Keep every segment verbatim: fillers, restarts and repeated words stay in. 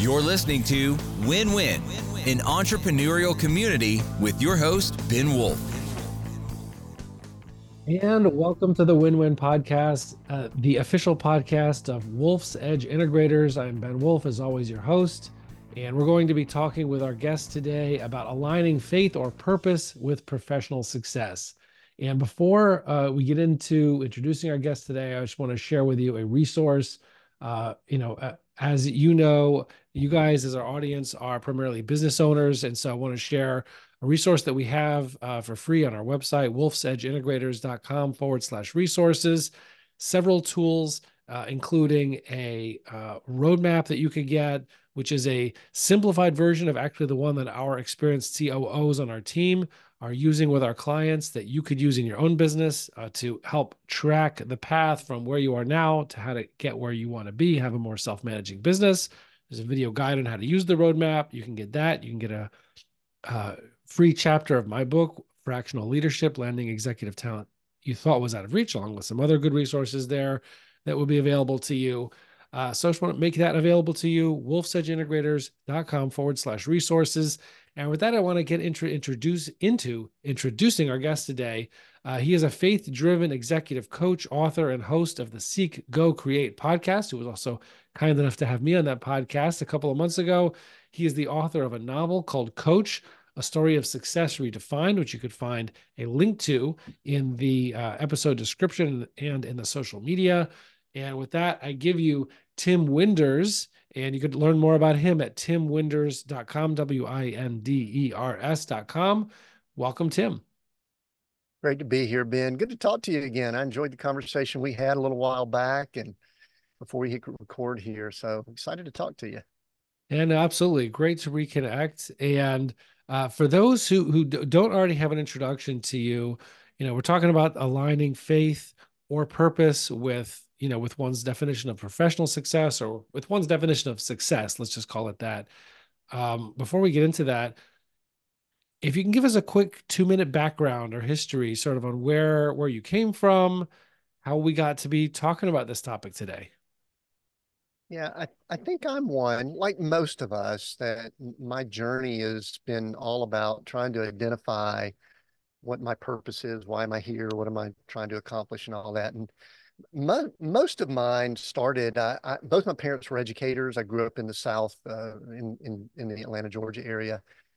You're listening to Win Win, an entrepreneurial community with your host, Ben Wolf. And welcome to the Win Win Podcast, uh, the official podcast of Wolf's Edge Integrators. I'm Ben Wolf, as always, your host. And we're going to be talking with our guest today about aligning faith or purpose with professional success. And before uh, we get into introducing our guest today, I just want to share with you a resource. Uh, you know, uh, as you know, you guys as our audience are primarily business owners. And so I want to share a resource that we have uh, for free on our website, wolfsedgeintegrators.com forward slash resources, several tools, uh, including a uh, roadmap that you could get, which is a simplified version of actually the one that our experienced C O Os on our team are using with our clients that you could use in your own business uh, to help track the path from where you are now to how to get where you want to be, have a more self-managing business. There's a video guide on how to use the roadmap. You can get that. You can get a uh, free chapter of my book, Fractional Leadership, Landing Executive Talent You Thought Was Out of Reach, along with some other good resources there that will be available to you. Uh, so I just want to make that available to you, wolfsedgeintegrators.com forward slash resources. And with that, I want to get intro, introduce into introducing our guest today. Uh, he is a faith-driven executive coach, author, and host of the Seek, Go, Create podcast, who was also kind enough to have me on that podcast a couple of months ago. He is the author of a novel called Coach, A Story of Success Redefined, which you could find a link to in the uh, episode description and in the social media. And with that, I give you Tim Winders, and you could learn more about him at tim winders dot com, W I N D E R S dot com. Welcome, Tim. Great to be here, Ben. Good to talk to you again. I enjoyed the conversation we had a little while back and before we hit record here. So excited to talk to you. And absolutely great to reconnect. And uh, for those who, who don't already have an introduction to you, you know, we're talking about aligning faith or purpose with, you know, with one's definition of professional success or with one's definition of success. Let's just call it that. Um, before we get into that, if you can give us a quick two minute background or history sort of on where, where you came from, how we got to be talking about this topic today. Yeah, I, I think I'm one, like most of us, that my journey has been all about trying to identify what my purpose is, why am I here, what am I trying to accomplish, and all that. And mo most of mine started, I, I, both my parents were educators. I grew up in the South, uh, in, in, in the Atlanta, Georgia area.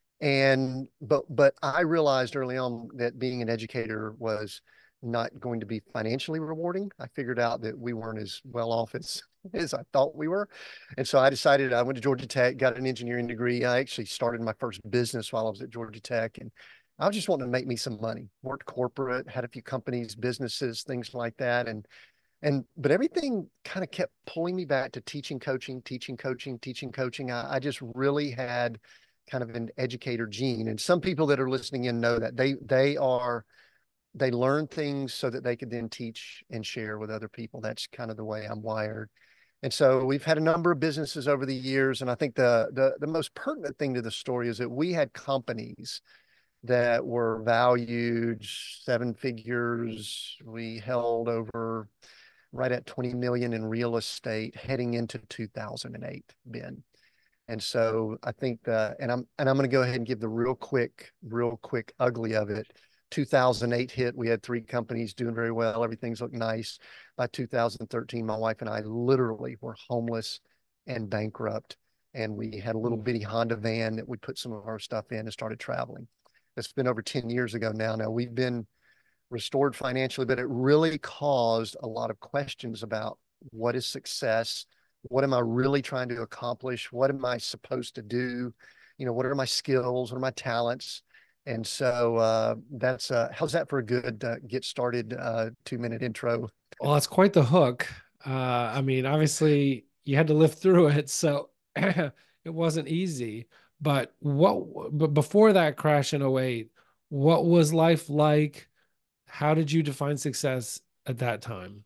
And, but, but I realized early on that being an educator was not going to be financially rewarding. I figured out that we weren't as well off as, as I thought we were. And so I decided I went to Georgia Tech, got an engineering degree. I actually started my first business while I was at Georgia Tech. And I was just wanting to make me some money, worked corporate, had a few companies, businesses, things like that. And, and, but everything kind of kept pulling me back to teaching, coaching, teaching, coaching, teaching, coaching. I, I just really had kind of an educator gene. And some people that are listening in know that they, they are, they learn things so that they could then teach and share with other people. That's kind of the way I'm wired. And so we've had a number of businesses over the years. And I think the, the, the most pertinent thing to the story is that we had companies that were valued seven figures. We held over right at twenty million in real estate heading into two thousand eight, Ben. And so I think the, and I'm, and I'm going to go ahead and give the real quick, real quick ugly of it. two thousand eight hit, we had three companies doing very well. Everything's looked nice. By two thousand thirteen, my wife and I literally were homeless and bankrupt. And we had a little bitty Honda van that we put some of our stuff in and started traveling. It's been over ten years ago now. Now we've been restored financially, but it really caused a lot of questions about what is success? What am I really trying to accomplish? What am I supposed to do? You know, what are my skills? What are my talents? And so uh, that's, uh, how's that for a good uh, get started uh, two minute intro? Well, that's quite the hook. Uh, I mean, obviously you had to live through it, so it wasn't easy. But what, but before that crash in oh eight, what was life like? How did you define success at that time?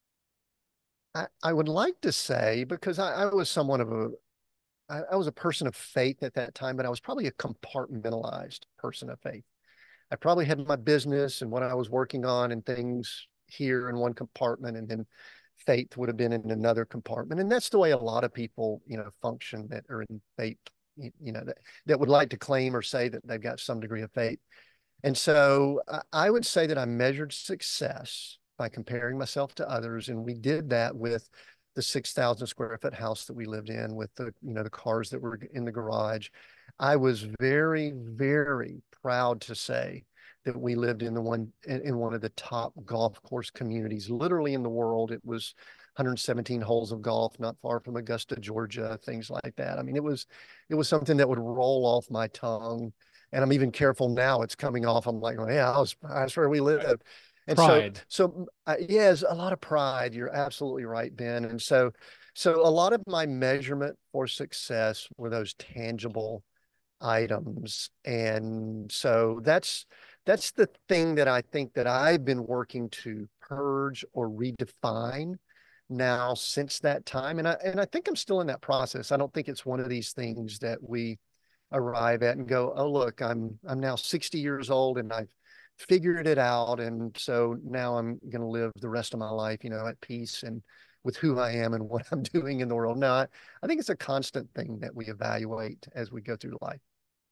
I, I would like to say, because I, I was somewhat of a, I, I was a person of faith at that time, but I was probably a compartmentalized person of faith. I probably had my business and what I was working on and things here in one compartment, and then faith would have been in another compartment. And that's the way a lot of people, you know, function that are in faith, you know, that, that would like to claim or say that they've got some degree of faith. And so I would say that I measured success by comparing myself to others. And we did that with the six thousand square foot house that we lived in, with the, you know, the cars that were in the garage. I was very, very proud to say that we lived in the one, in, in one of the top golf course communities, literally in the world. It was one hundred seventeen holes of golf, not far from Augusta, Georgia, things like that. I mean, it was, it was something that would roll off my tongue. And I'm even careful now, it's coming off. I'm like, oh, yeah, I was, that's where we live. And Pride. so, so uh, yeah, it's a lot of pride. You're absolutely right, Ben. And so, so a lot of my measurement for success were those tangible items. And so that's, that's the thing that I think that I've been working to purge or redefine now since that time. And I, and I think I'm still in that process. I don't think it's one of these things that we arrive at and go, oh, look, I'm, I'm now sixty years old and I've figured it out. And so now I'm going to live the rest of my life, you know, at peace and with who I am and what I'm doing in the world. No, I, I think it's a constant thing that we evaluate as we go through life.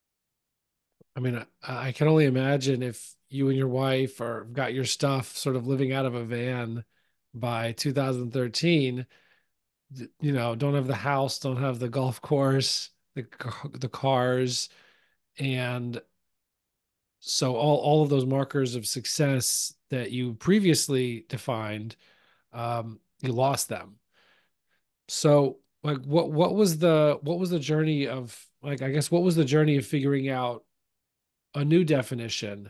I mean, I, I can only imagine if you and your wife or got your stuff sort of living out of a van by two thousand thirteen, you know, don't have the house, don't have the golf course, the the cars, and so all all of those markers of success that you previously defined, um, you lost them. So, like, what what was the what was the journey of, like, I guess what was the journey of figuring out a new definition?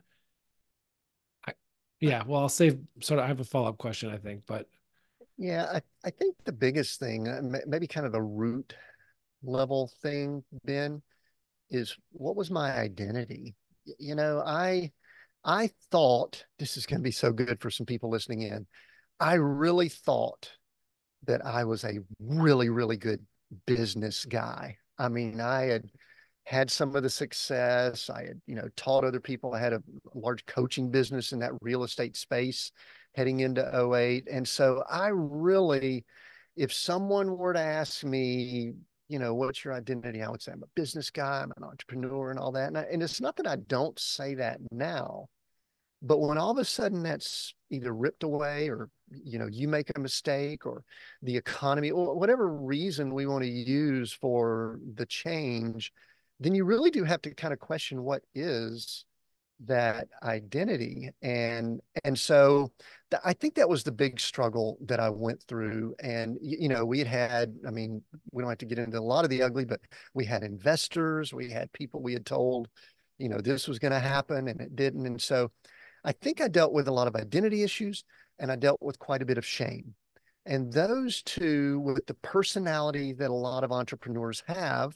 I, yeah, well, I'll save sort of, I have a follow-up question, I think, but Yeah, I, I think the biggest thing, uh, maybe kind of the root level thing, Ben, is what was my identity? You know, I I thought this is going to be so good for some people listening in. I really thought that I was a really, really good business guy. I mean, I had had some of the success. I had, you know, taught other people. I had a large coaching business in that real estate space heading into oh eight. And so I really, if someone were to ask me, you know, what's your identity? I would say I'm a business guy, I'm an entrepreneur and all that. And, I, and it's not that I don't say that now, but when all of a sudden that's either ripped away or, you know, you make a mistake or the economy or whatever reason we want to use for the change, then you really do have to kind of question what is that identity. And and so th- I think that was the big struggle that I went through. And you know, we had had, I mean, we don't have to get into a lot of the ugly, but we had investors, we had people we had told, you know, this was going to happen and it didn't. And so I think I dealt with a lot of identity issues and I dealt with quite a bit of shame. And those two, with the personality that a lot of entrepreneurs have,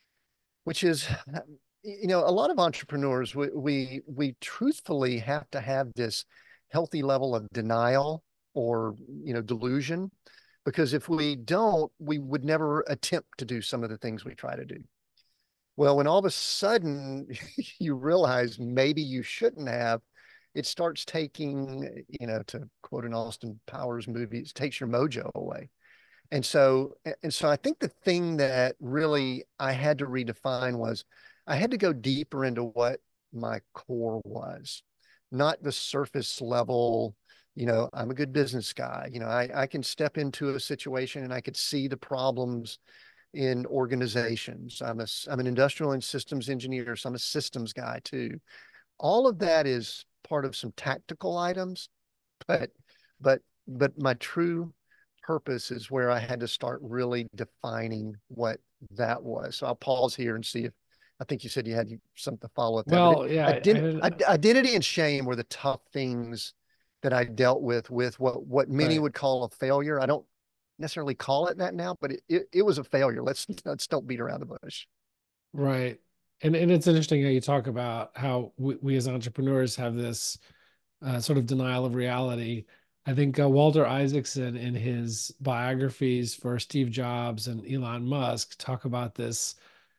which is, you know, a lot of entrepreneurs, we, we, we truthfully have to have this healthy level of denial or, you know, delusion, because if we don't, we would never attempt to do some of the things we try to do. Well, when all of a sudden you realize maybe you shouldn't have, it starts taking, you know, to quote an Austin Powers movie, it takes your mojo away. And so, and so I think the thing that really I had to redefine was I had to go deeper into what my core was, not the surface level, you know, I'm a good business guy. You know, I, I can step into a situation and I could see the problems in organizations. I'm a, I'm an industrial and systems engineer, so I'm a systems guy too. All of that is part of some tactical items, but, but, but my true purpose is where I had to start really defining what that was. So I'll pause here and see if, I think you said you had something to follow up there. But well, it, yeah, ident- I, I, identity and shame were the tough things that I dealt with, with what, what many right, would call a failure. I don't necessarily call it that now, but it, it, it was a failure. Let's, let's don't beat around the bush. right. And and it's interesting how you talk about how we, we as entrepreneurs have this uh, sort of denial of reality. I think uh, Walter Isaacson in his biographies for Steve Jobs and Elon Musk talk about this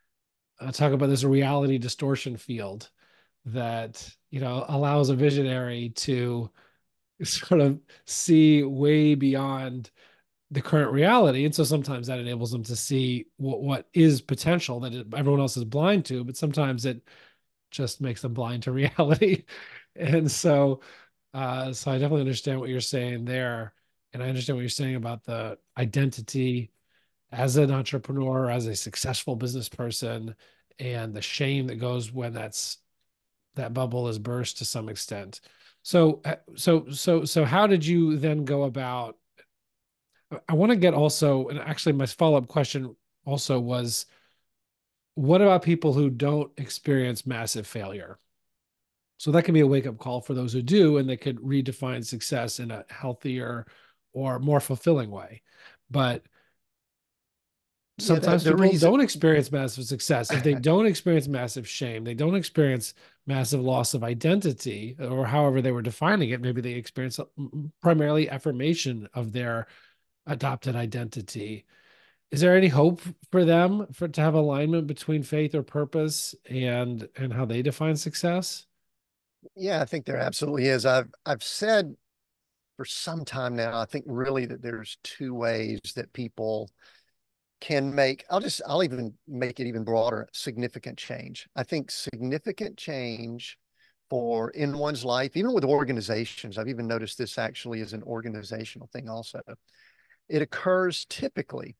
uh, talk about this reality distortion field that, you know, allows a visionary to sort of see way beyond the current reality. And so sometimes that enables them to see what, what is potential that everyone else is blind to, but sometimes it just makes them blind to reality. And so, uh, so I definitely understand what you're saying there. And I understand what you're saying about the identity as an entrepreneur, as a successful business person, and the shame that goes when that's that bubble is burst to some extent. So, uh, so, so, so, how did you then go about? I want to get also, and actually, my follow up question also was, what about people who don't experience massive failure? So that can be a wake up call for those who do, and they could redefine success in a healthier or more fulfilling way. But Yeah, the, sometimes the people reason, don't experience massive success. If they don't experience massive shame, they don't experience massive loss of identity, or however they were defining it, maybe they experience primarily affirmation of their adopted identity. Is there any hope for them for to have alignment between faith or purpose and and how they define success? yeah, I think there absolutely is. I've I've said for some time now, I think really that there's two ways that people can make, I'll just, I'll even make it even broader, significant change. I think significant change for in one's life, even with organizations, I've even noticed this actually is an organizational thing also. It occurs typically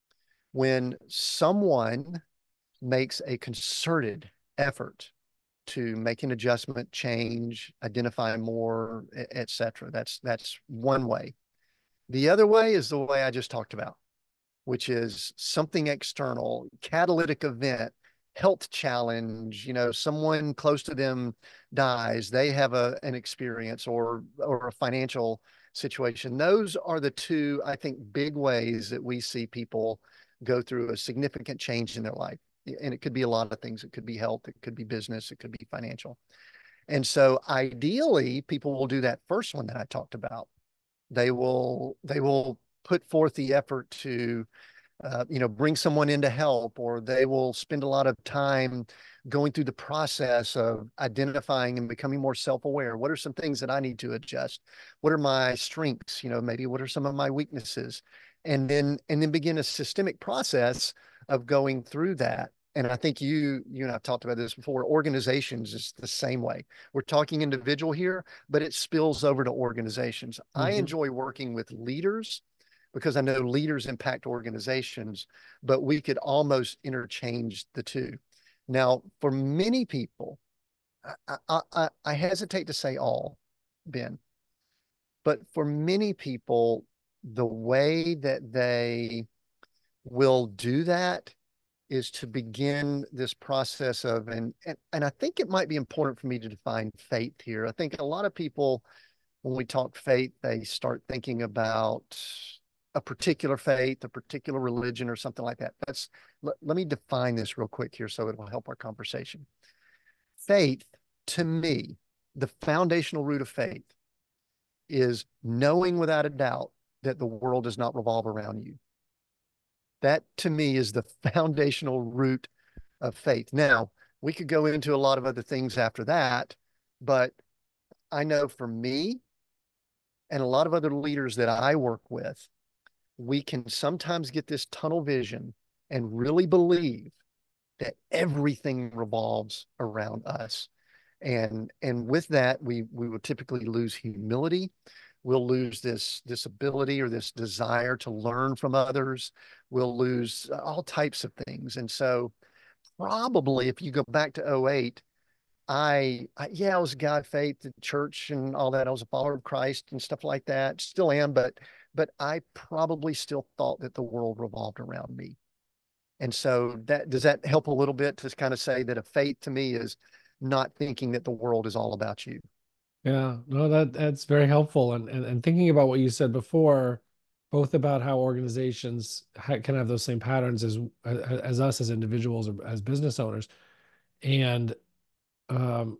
when someone makes a concerted effort to make an adjustment, change, identify more, et cetera. That's that's one way. The other way is the way I just talked about, which is something external, catalytic event, health challenge, you know, someone close to them dies, they have a an experience or or a financial situation. Those are the two, I think, big ways that we see people go through a significant change in their life. And it could be a lot of things. It could be health, it could be business, it could be financial. And so ideally, people will do that first one that I talked about. They will they will put forth the effort to uh, you know, bring someone in to help, or they will spend a lot of time going through the process of identifying and becoming more self-aware. What are some things that I need to adjust? What are my strengths? You know, maybe what are some of my weaknesses? And then and then begin a systemic process of going through that. And I think you you and I've talked about this before. Organizations is the same way. We're talking individual here, but it spills over to organizations. I Mm-hmm. enjoy working with leaders because I know leaders impact organizations, but we could almost interchange the two. Now, for many people, I, I, I hesitate to say all, Ben, but for many people, the way that they will do that is to begin this process of, and, and, and I think it might be important for me to define faith here. I think a lot of people, when we talk faith, they start thinking about a particular faith, a particular religion, or something like that. That's let, let me define this real quick here so it will help our conversation. Faith, to me, the foundational root of faith is knowing without a doubt that the world does not revolve around you. That to me is the foundational root of faith. Now, we could go into a lot of other things after that, but I know for me and a lot of other leaders that I work with, we can sometimes get this tunnel vision and really believe that everything revolves around us. And and with that, we we will typically lose humility. We'll lose this this ability or this desire to learn from others. We'll lose all types of things. And so probably if you go back to oh eight, I, I yeah, I was a guy of faith, the church and all that. I was a follower of Christ and stuff like that. Still am, but but I probably still thought that the world revolved around me. And so that does that help a little bit to kind of say that a faith to me is not thinking that the world is all about you. Yeah, no, that that's very helpful. And, and and thinking about what you said before, both about how organizations ha can have those same patterns as as us as individuals or as business owners, and um,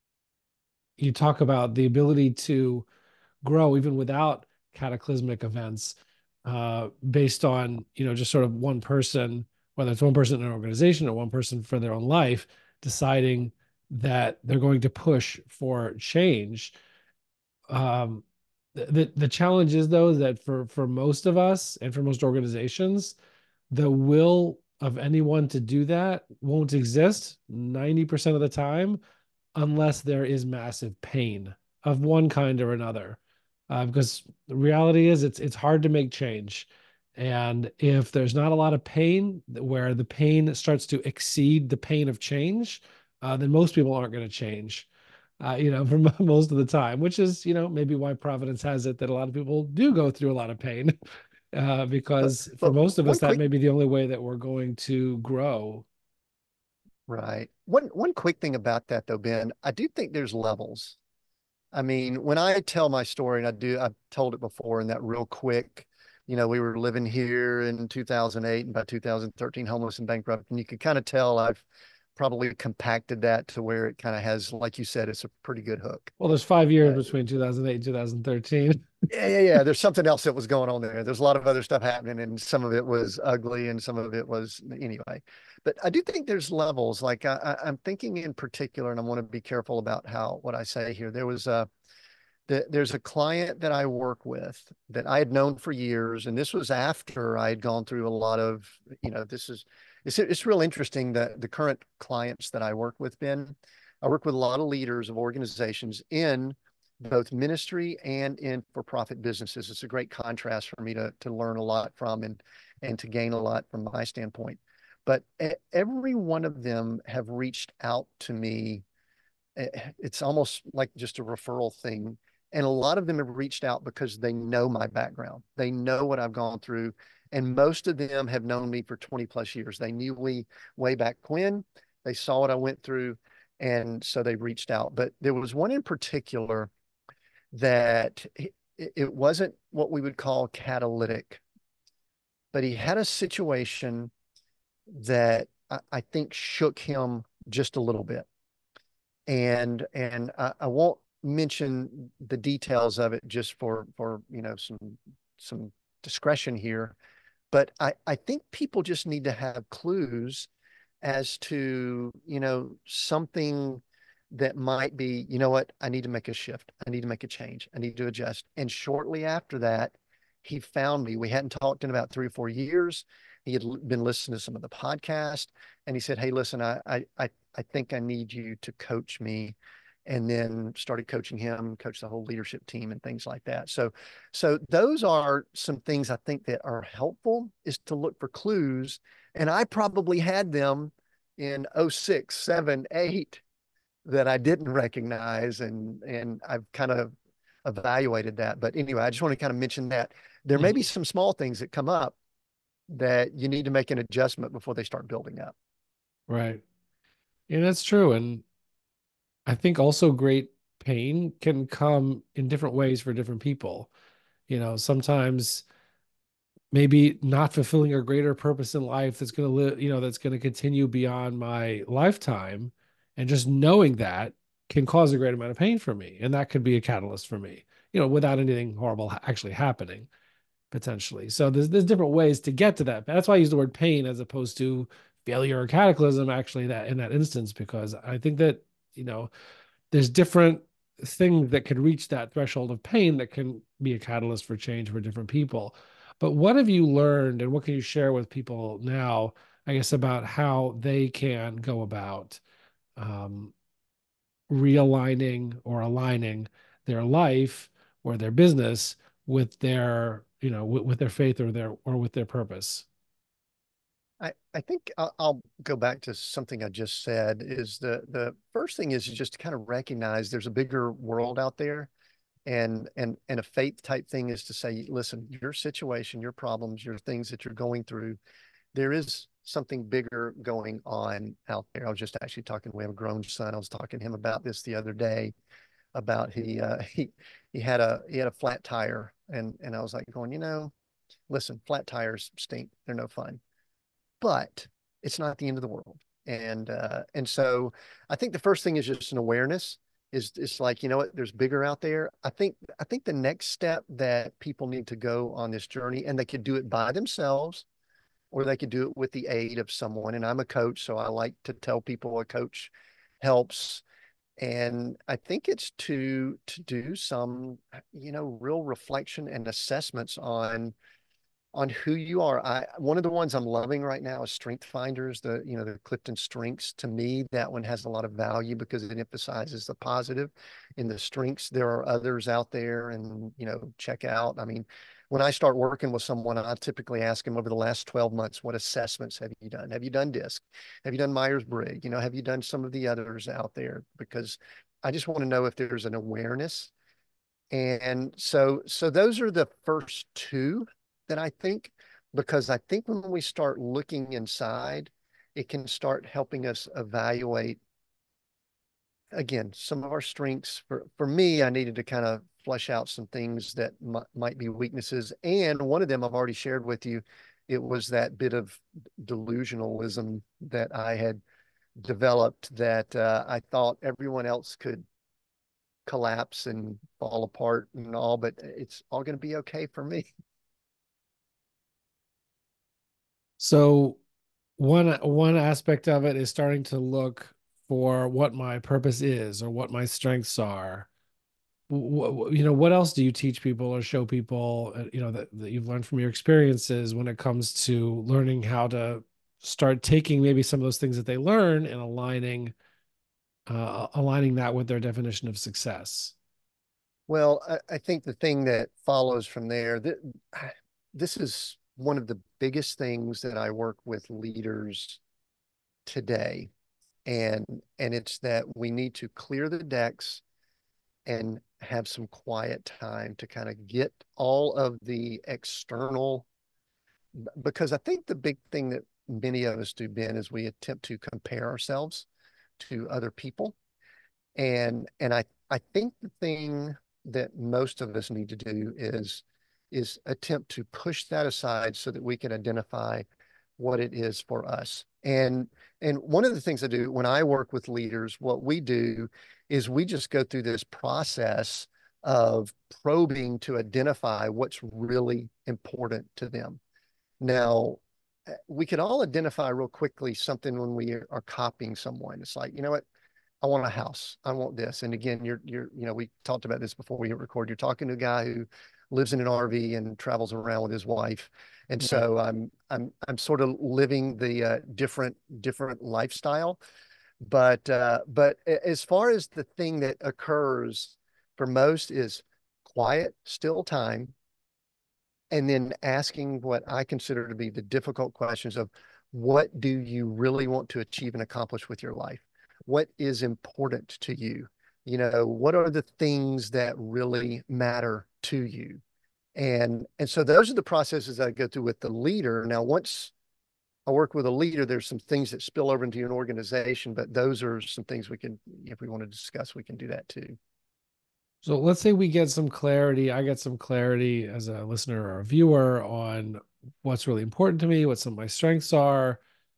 you talk about the ability to grow even without cataclysmic events, uh, based on, you know, just sort of one person, whether it's one person in an organization or one person for their own life, deciding that they're going to push for change. Um, the, the the challenge is though that for for most of us and for most organizations, the will of anyone to do that won't exist ninety percent of the time unless there is massive pain of one kind or another. Uh, because the reality is it's it's hard to make change. And if there's not a lot of pain, where the pain starts to exceed the pain of change, uh, then most people aren't going to change. Uh, you know, for most of the time, which is, you know, maybe why Providence has it that a lot of people do go through a lot of pain, uh, But because for but most of us, one that quick may be the only way that we're going to grow. right. One one quick thing about that though, Ben, I do think there's levels. I mean, when I tell my story, and I do, I've told it before in that real quick, you know, we were living here in two thousand eight and by two thousand thirteen, homeless and bankrupt. And you can kind of tell I've probably compacted that to where it kind of has, like you said, it's a pretty good hook. Well, there's five years Uh, between two thousand eight and two thousand thirteen. yeah, yeah, yeah. There's something else that was going on there. There's a lot of other stuff happening, and some of it was ugly, and some of it was anyway. But I do think there's levels. Like I, I, I'm thinking in particular, and I want to be careful about how what I say here. There was a the, there's a client that I work with that I had known for years, and this was after I had gone through a lot of, you know, this is it's it's real interesting that the current clients that I work with, Ben, I work with a lot of leaders of organizations in both ministry and in for-profit businesses. It's a great contrast for me to to learn a lot from and and to gain a lot from my standpoint. But every one of them have reached out to me. It's almost like just a referral thing. And a lot of them have reached out because they know my background. They know what I've gone through. And most of them have known me for twenty plus years. They knew me way back when. They saw what I went through. And so they reached out. But there was one in particular that it wasn't what we would call catalytic, but he had a situation that I think shook him just a little bit. And and I, I won't mention the details of it just for for you know some some discretion here, but I I think people just need to have clues as to you know something that might be, you know what, I need to make a shift. I need to make a change. I need to adjust. And shortly after that, he found me. We hadn't talked in about three or four years. He had been listening to some of the podcast, and he said, "Hey, listen, I I I think I need you to coach me." And then started coaching him, coach the whole leadership team and things like that. So, so those are some things I think that are helpful, is to look for clues. And I probably had them in oh six, seven, eight that I didn't recognize. And, and I've kind of evaluated that. But anyway, I just want to kind of mention that there may be some small things that come up that you need to make an adjustment before they start building up. Right. And that's true. And I think also great pain can come in different ways for different people. You know, sometimes maybe not fulfilling a greater purpose in life that's going to live, you know, that's going to continue beyond my lifetime. And just knowing that can cause a great amount of pain for me. And that could be a catalyst for me, you know, without anything horrible actually happening potentially. So there's, there's different ways to get to that. That's why I use the word pain as opposed to failure or cataclysm, actually, that in that instance, because I think that, you know, there's different things that could reach that threshold of pain that can be a catalyst for change for different people. But what have you learned and what can you share with people now, I guess, about how they can go about um, realigning or aligning their life or their business with their, you know, with, with their faith or their, or with their purpose? I, I think I'll, I'll go back to something I just said. Is the the first thing is just to kind of recognize there's a bigger world out there, and and and a faith type thing is to say, listen, your situation, your problems, your things that you're going through, there is something bigger going on out there. I was just actually talking, we have a grown son. I was talking to him about this the other day, about he uh, he he had a he had a flat tire, and and I was like going, you know, listen, flat tires stink. They're no fun, but it's not the end of the world. And uh, and so I think the first thing is just an awareness. Is it's like, you know what, there's bigger out there. I think I think the next step that people need to go on this journey, and they could do it by themselves, or they could do it with the aid of someone. And I'm a coach, so I like to tell people a coach helps. And I think it's to to do some, you know, real reflection and assessments on on who you are. I one of the ones I'm loving right now is Strength Finders, the you know the Clifton Strengths. To me, that one has a lot of value because it emphasizes the positive in the strengths. There are others out there, and you know, check out. I mean, when I start working with someone, I typically ask them over the last twelve months, what assessments have you done? Have you done DISC? Have you done Myers-Briggs? You know, have you done some of the others out there? Because I just want to know if there's an awareness. And so, so those are the first two that I think, because I think when we start looking inside, it can start helping us evaluate, again, some of our strengths. For, for me, I needed to kind of flesh out some things that m- might be weaknesses. And one of them I've already shared with you. It was that bit of delusionalism that I had developed that uh, I thought everyone else could collapse and fall apart and all, but it's all going to be okay for me. So one one aspect of it is starting to look for what my purpose is or what my strengths are. What, you know, what else do you teach people or show people, uh, you know, that, that you've learned from your experiences when it comes to learning how to start taking maybe some of those things that they learn and aligning uh, aligning that with their definition of success? Well, I, I think the thing that follows from there, that this is one of the biggest things that I work with leaders today. And and it's that we need to clear the decks and have some quiet time to kind of get all of the external, because I think the big thing that many of us do, Ben, is we attempt to compare ourselves to other people. And and I I think the thing that most of us need to do is is attempt to push that aside so that we can identify what it is for us. And and one of the things I do when I work with leaders, what we do is we just go through this process of probing to identify what's really important to them. Now, eh, we could all identify real quickly something when we are copying someone. It's like, you know what? I want a house. I want this. And again, you're, you're, you know, we talked about this before we hit record. You're talking to a guy who lives in an R V and travels around with his wife. And Right. so I'm, I'm, I'm sort of living the uh, different, different lifestyle. But, uh, but as far as the thing that occurs for most is quiet, still time, and then asking what I consider to be the difficult questions of what do you really want to achieve and accomplish with your life? What is important to you? You know, what are the things that really matter to you? And and so those are the processes I go through with the leader. Now, once I work with a leader, there's some things that spill over into an organization, but those are some things we can, if we want to discuss, we can do that too. So let's say we get some clarity. I get some clarity as a listener or a viewer on what's really important to me, what some of my strengths are.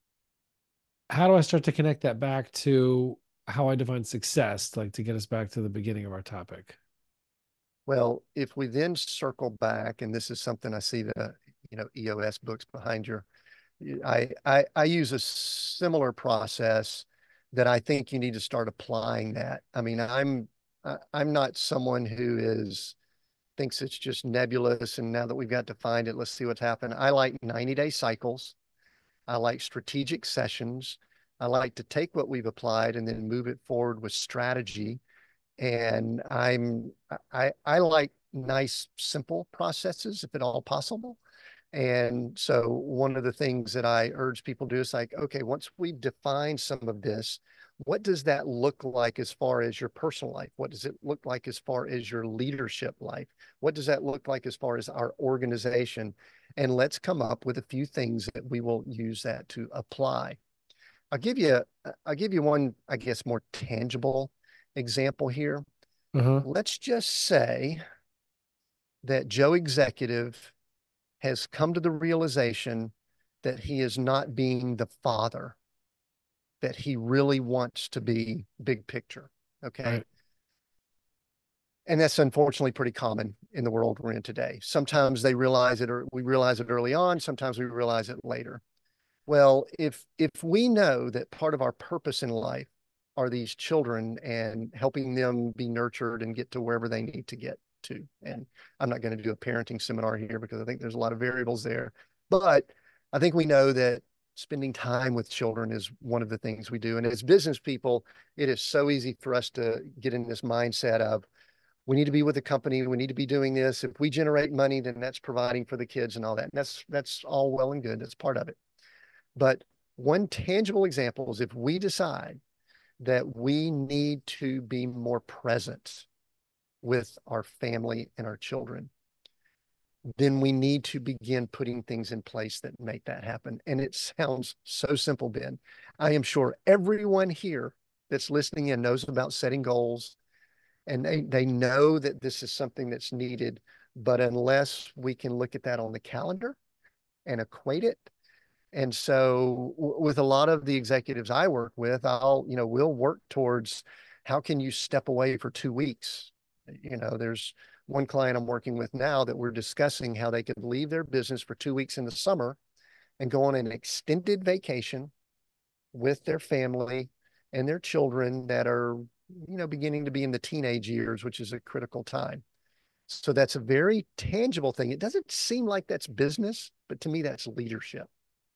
How do I start to connect that back to how I define success, like to get us back to the beginning of our topic? Well, if we then circle back, and this is something I see the, you know, E O S books behind your, I, I, I use a similar process that I think you need to start applying that. I mean, I'm, I'm not someone who is, thinks it's just nebulous. And now that we've got to find it, let's see what's happened. I like ninety day cycles. I like strategic sessions. I like to take what we've applied and then move it forward with strategy. And I'm I I like nice, simple processes if at all possible. And so one of the things that I urge people to do is like, okay, once we've defined some of this, what does that look like as far as your personal life? What does it look like as far as your leadership life? What does that look like as far as our organization? And let's come up with a few things that we will use that to apply. I'll give you I'll give you one, I guess, more tangible example here. Uh-huh. Let's just say that Joe Executive has come to the realization that he is not being the father that he really wants to be, big picture. Okay. Right. And that's unfortunately pretty common in the world we're in today. Sometimes they realize it, or we realize it early on. Sometimes we realize it later. Well, if if we know that part of our purpose in life are these children and helping them be nurtured and get to wherever they need to get to. And I'm not going to do a parenting seminar here because I think there's a lot of variables there, but I think we know that spending time with children is one of the things we do. And as business people, it is so easy for us to get in this mindset of, we need to be with the company. We need to be doing this. If we generate money, then that's providing for the kids and all that. And that's, that's all well and good. That's part of it. But one tangible example is if we decide that we need to be more present with our family and our children, then we need to begin putting things in place that make that happen. And it sounds so simple, Ben. I am sure everyone here that's listening in knows about setting goals, and they, they know that this is something that's needed. But unless we can look at that on the calendar and equate it, and so with a lot of the executives I work with, I'll, you know, we'll work towards how can you step away for two weeks? You know, there's one client I'm working with now that we're discussing how they could leave their business for two weeks in the summer and go on an extended vacation with their family and their children that are, you know, beginning to be in the teenage years, which is a critical time. So that's a very tangible thing. It doesn't seem like that's business, but to me, that's leadership.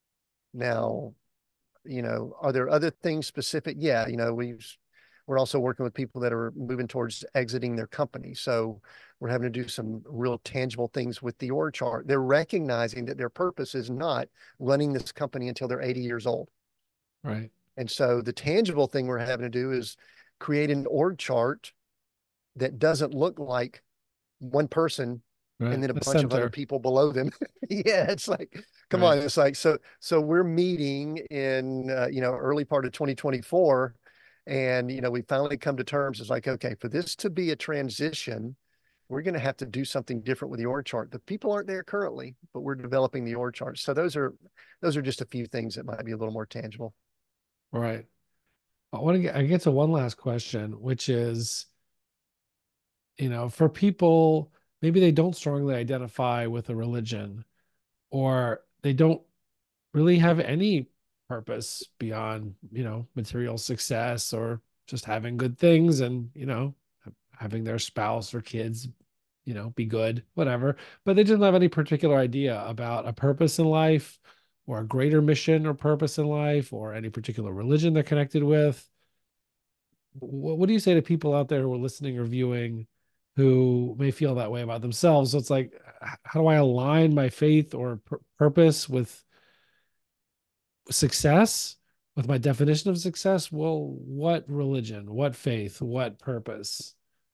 Now, you know, are there other things specific? Yeah, you know, we've, we're also working with people that are moving towards exiting their company. So we're having to do some real tangible things with the org chart. They're recognizing that their purpose is not running this company until they're eighty years old. Right. And so the tangible thing we're having to do is create an org chart that doesn't look like one person Right. and then a The bunch of other center. people below them. Yeah, it's like, come Right. on. It's like, so, so we're meeting in, uh, you know, early part of twenty twenty-four. And, you know, we finally come to terms. It's like, okay, for this to be a transition, we're going to have to do something different with the org chart. The people aren't there currently, but we're developing the org chart. So those are, those are just a few things that might be a little more tangible. Right. I want to get, I get to one last question, which is, you know, for people, maybe they don't strongly identify with a religion, or they don't really have any purpose beyond, you know, material success or just having good things and, you know, having their spouse or kids, you know, be good, whatever. But they didn't have any particular idea about a purpose in life or a greater mission or purpose in life or any particular religion they're connected with. What, what do you say to people out there who are listening or viewing who may feel that way about themselves? So it's like, how do I align my faith or pur- purpose with success, with my definition of success? Well, what religion, what faith, what purpose?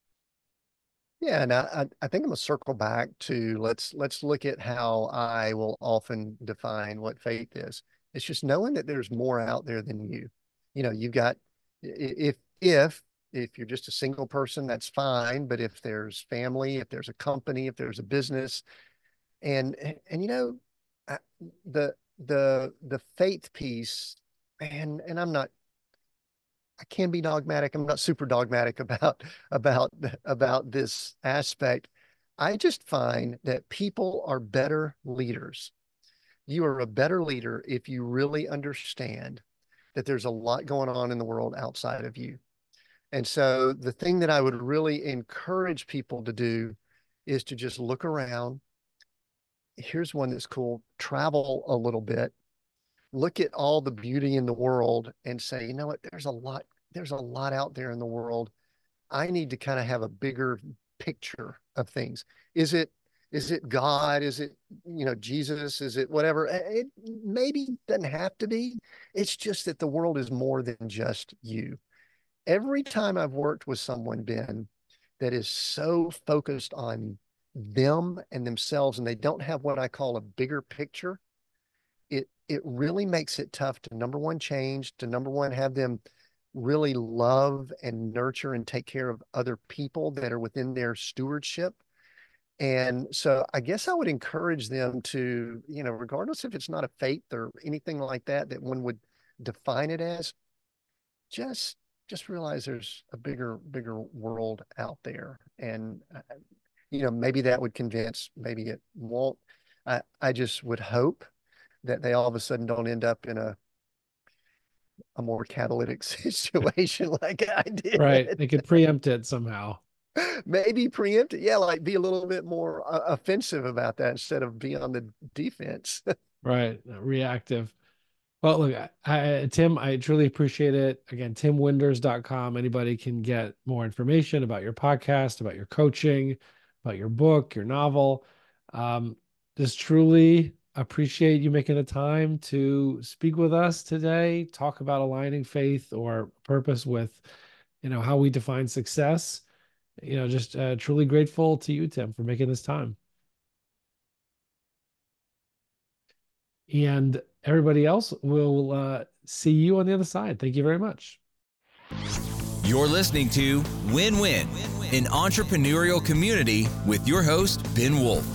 Yeah, and I, I think I'm gonna circle back to let's let's look at how I will often define what faith is. It's just knowing that there's more out there than you. You know, you've got if if if you're just a single person, that's fine. But if there's family, if there's a company, if there's a business, and and you know, the the the faith piece, and and I'm not I can be dogmatic. I'm not super dogmatic about about about this aspect. I just find that people are better leaders. You are a better leader if you really understand that there's a lot going on in the world outside of you. And so the thing that I would really encourage people to do is to just look around. Here's one that's cool. Travel a little bit, look at all the beauty in the world and say, you know what, there's a lot, there's a lot out there in the world. I need to kind of have a bigger picture of things. Is it, is it God? Is it, you know, Jesus? Is it whatever? It maybe doesn't have to be. It's just that the world is more than just you. Every time I've worked with someone, Ben, that is so focused on them and themselves, and they don't have what I call a bigger picture, it it really makes it tough to number one change, to number one have them really love and nurture and take care of other people that are within their stewardship. And so I guess I would encourage them to, you know, regardless if it's not a faith or anything like that that one would define it as, just just realize there's a bigger bigger world out there. And uh, you know, maybe that would convince, maybe it won't. I I just would hope that they all of a sudden don't end up in a a more catalytic situation like I did. Right. They could preempt it somehow. Maybe preempt it. Yeah, like be a little bit more uh, offensive about that instead of be on the defense. Right. Reactive. Well, look, I, I, Tim, I truly appreciate it. Again, tim winders dot com. Anybody can get more information about your podcast, about your coaching, about your book, your novel. Um, just truly appreciate you making the time to speak with us today, talk about aligning faith or purpose with, you know, how we define success. You know, just uh, truly grateful to you, Tim, for making this time. And everybody else will uh, see you on the other side. Thank you very much. You're listening to Win Win, an entrepreneurial community with your host, Ben Wolf.